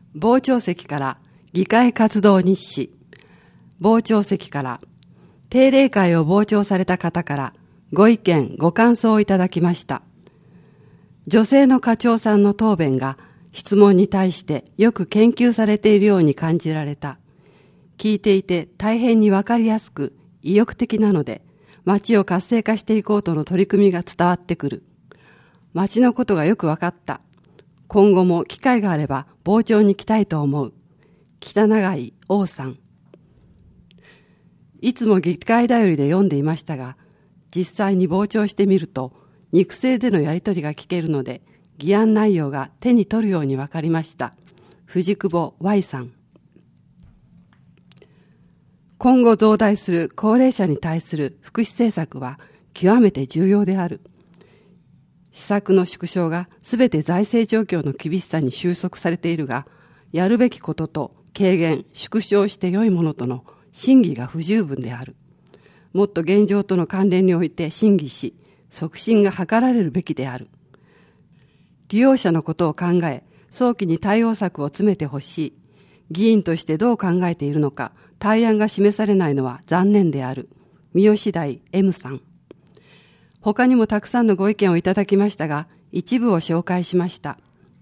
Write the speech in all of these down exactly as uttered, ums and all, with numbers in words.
傍聴席から議会活動日誌。傍聴席から定例会を傍聴された方からご意見ご感想をいただきました。女性の課長さんの答弁が質問に対してよく研究されているように感じられた。聞いていて大変にわかりやすく意欲的なので、町を活性化していこうとの取り組みが伝わってくる。町のことがよくわかった。今後も機会があれば傍聴に来たいと思う。北永井王さん。いつも議会だよりで読んでいましたが、実際に傍聴してみると肉声でのやり取りが聞けるので、議案内容が手に取るようにわかりました。藤久保 Y さん。今後増大する高齢者に対する福祉政策は極めて重要である。施策の縮小がすべて財政状況の厳しさに収束されているが、やるべきことと軽減、縮小して良いものとの審議が不十分である。もっと現状との関連において審議し、促進が図られるべきである。利用者のことを考え、早期に対応策を詰めてほしい。議員としてどう考えているのか、対案が示されないのは残念である。三好台 M さん。他にもたくさんのご意見をいただきましたが、一部を紹介しました。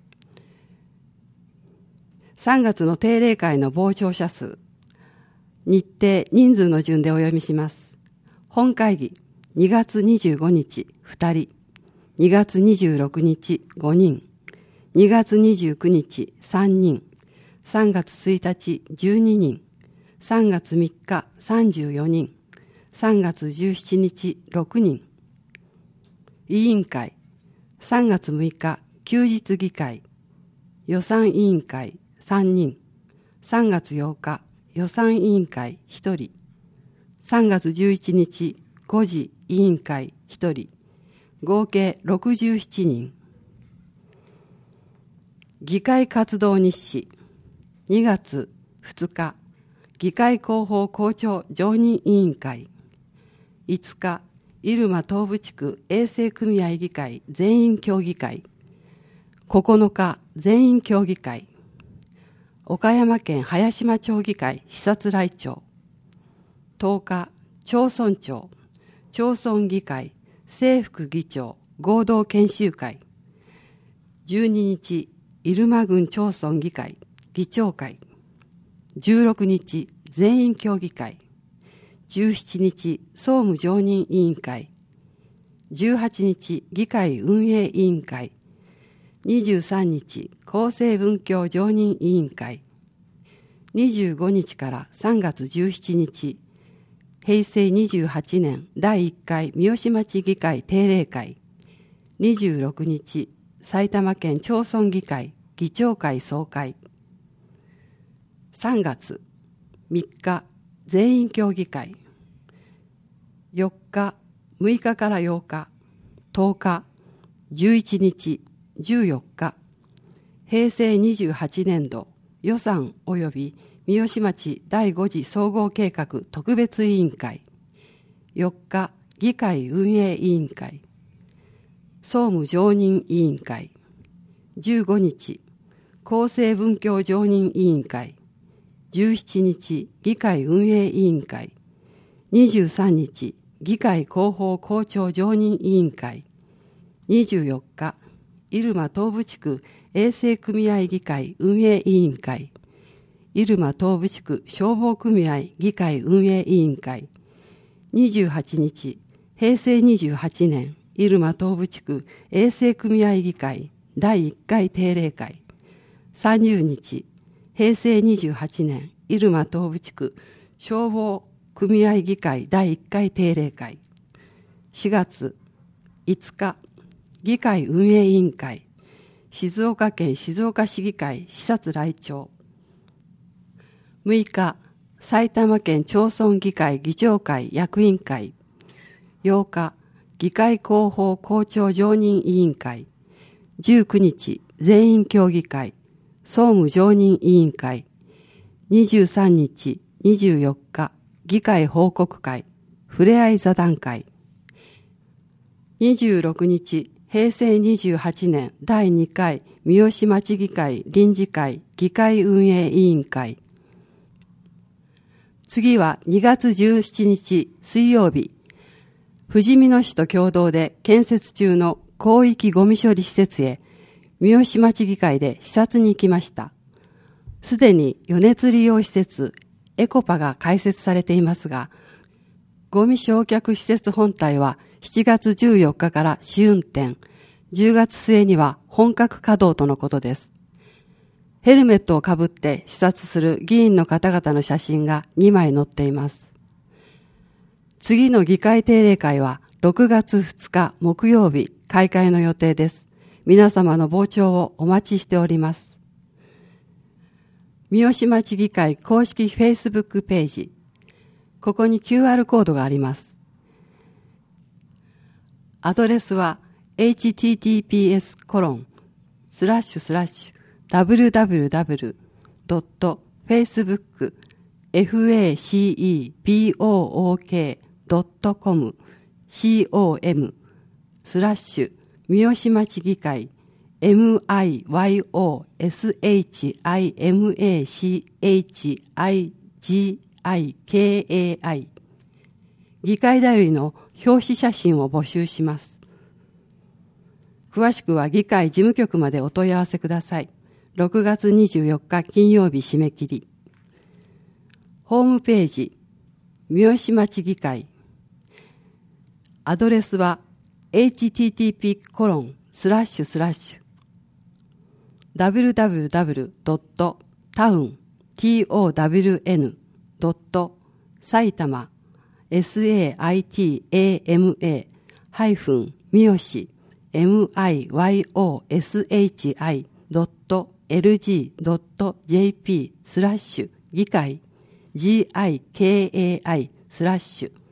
さんがつの定例会の傍聴者数。日程、人数の順でお読みします。本会議、にがつにじゅうごにち、ふたり。にがつにじゅうろくにち、ごにん。にがつにじゅうくにち、さんにん。さんがつついたち、じゅうににん。さんがつみっか、さんじゅうよにん。さんがつじゅうしちにち、ろくにん。委員会、さんがつむいか、休日議会。予算委員会、さんにん。さんがつようか、予算委員会、ひとり。さんがつじゅういちにち、ごじ委員会、ひとり。合計ろくじゅうななにん。議会活動日誌。にがつふつか、議会広報校長常任委員会。いつか、入間東部地区衛生組合議会全員協議会。ここのか、全員協議会。岡山県早島町議会視察来庁。とおか、町村長、町村議会正副議長合同研修会。じゅうににち、入間郡町村議会議長会。じゅうろくにち、全員協議会。じゅうしちにち、総務常任委員会。じゅうはちにち、議会運営委員会。にじゅうさんにち、厚生文教常任委員会。にじゅうごにちからさんがつじゅうしちにち、へいせいにじゅうはちねんだいいっかい三好町議会定例会。にじゅうろくにち、埼玉県町村議会議長会総会。さんがつみっか、全員協議会。よっか、むいかからようか、とおか、じゅういちにち、じゅうよっか、へいせいにじゅうはちねんど予算及び三好町だいごじ総合計画特別委員会。よっか、議会運営委員会。総務常任委員会。じゅうごにち、厚生文教常任委員会。じゅうしちにち、議会運営委員会。にじゅうさんにち、議会広報校長常任委員会。にじゅうよっか、入間東部地区衛生組合議会運営委員会。入間東部地区消防組合議会運営委員会。にじゅうはちにち、へいせいにじゅうはちねん入間東部地区衛生組合議会だいいっかい定例会。さんじゅうにち、へいせいにじゅうはちねん入間東部地区消防組合議会だいいっかい定例会。しがついつか、議会運営委員会。静岡県静岡市議会視察来庁。むいか、埼玉県町村議会議長会役員会。ようか、議会広報校長常任委員会。じゅうくにち、全員協議会総務常任委員会。にじゅうさんにち、にじゅうよっか、議会報告会ふれあい座談会。にじゅうろくにち、 へいせいにじゅうはちねんだいにかい三好町議会臨時会議会運営委員会。次はにがつじゅうしちにち水曜日、ふじみ野市と共同で建設中の広域ゴミ処理施設へ三好町議会で視察に行きました。すでに余熱利用施設エコパが開設されていますが、ゴミ焼却施設本体はしちがつじゅうよっかから試運転、じゅうがつすえには本格稼働とのことです。ヘルメットをかぶって視察する議員の方々の写真がにまい載っています。次の議会定例会はろくがつふつか木曜日開会の予定です。皆様の傍聴をお待ちしております。三好町議会公式 Facebook ページ。ここに キューアール コードがあります。アドレスは エイチティーティーピーエスコロンスラッシュスラッシュダブリューダブリューダブリュードットフェイスブックエフエーシーイービーオーオーケードットコムコムスラッシュ三好町議会 ミヨシマチ議会だよりの表紙写真を募集します。詳しくは議会事務局までお問い合わせください。ろくがつにじゅうよっか金曜日締め切り。ホームページ、三好町議会。アドレスは エイチティーティーピーコロンスラッシュスラッシュダブリューダブリューダブリュードットタウンドット埼玉サイタマハイフン三好 ミヨシドットエルジードットジェーピースラッシュ議会 ギカイスラッシュ